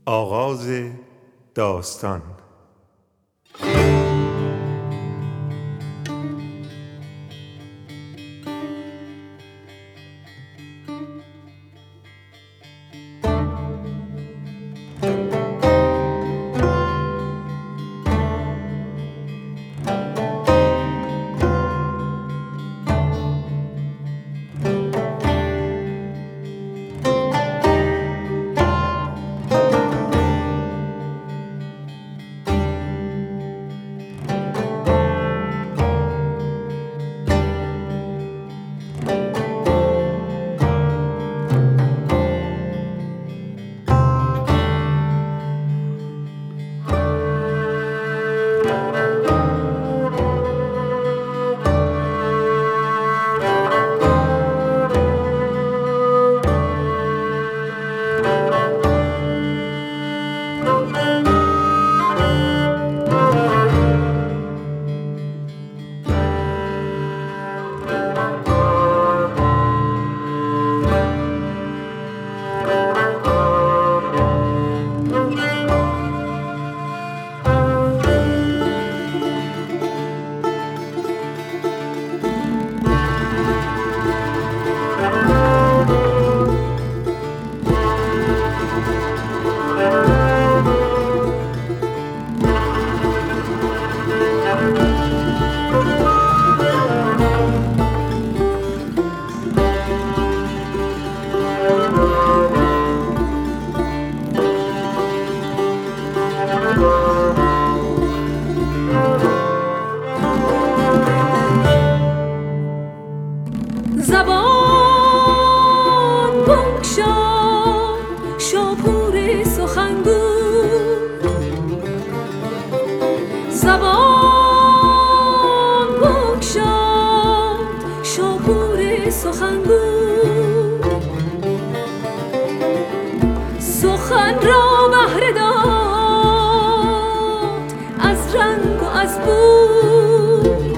آغاز داستان. زبان بگشاد شاپور سخنگو، زبان بگشاد شاپور سخنگو، سخن را بهره داد از رنگ و از بوی،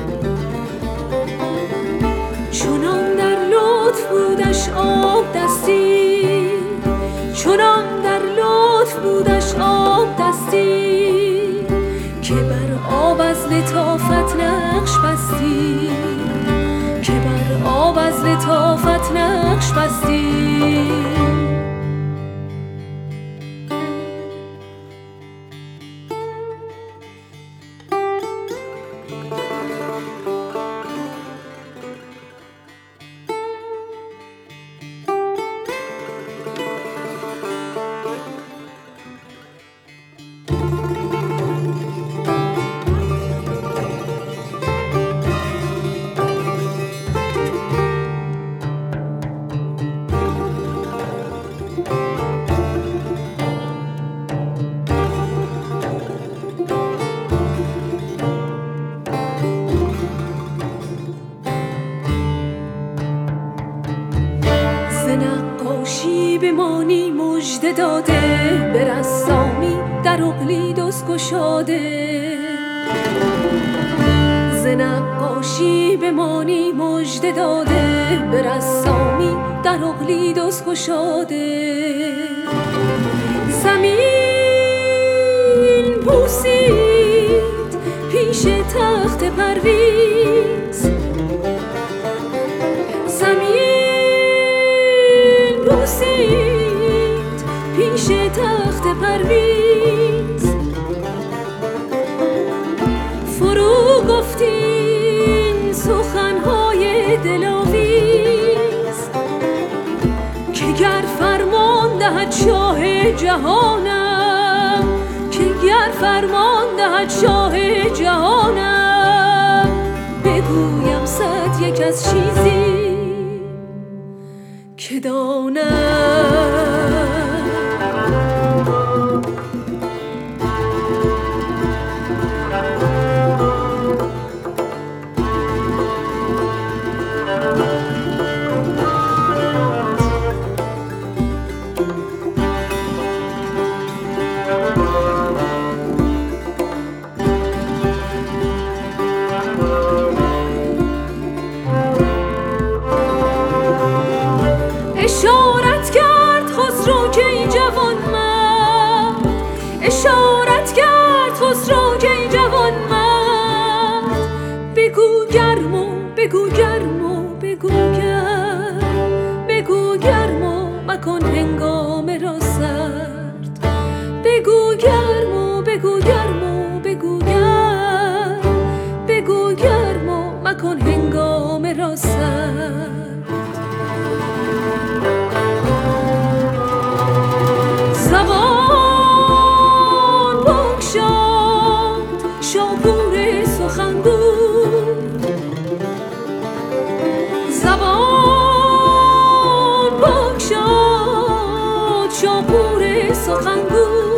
چنان در لطف بودش آب دستی، چنان در لطف بودش آب دستی، که بر آب از لطافت نقش بستی، که بر آب از لطافت نقش بستی. نقاشی بمانی مژده داده، به رسامی در اقلیدس گشاده، ز نقاشی بمانی مژده داده، به رسامی در اقلیدس گشاده. زمین بوسید پیش تخت پرویز، بوسید پیش تخت پرویز، فرو گفتین سخنهای دلاویز، که گر فرمان دهد شاه جهانم، که گر فرمان دهد شاه جهانم، بگویم صد یک از چیزی که دانم. اشارت اشارت کرد خسرو که ای جوان مرد، بگو گرم و بگو گرم و بگو گرم، بگو گرم و مکن هنگامه را سرد، بگو گرم و بگو گرم و بگو گرم، بگو گرم و مکن هنگامه را سرد. زبان بگشاد شاپور سخنگو، زبان بگشاد شاپور سخنگو،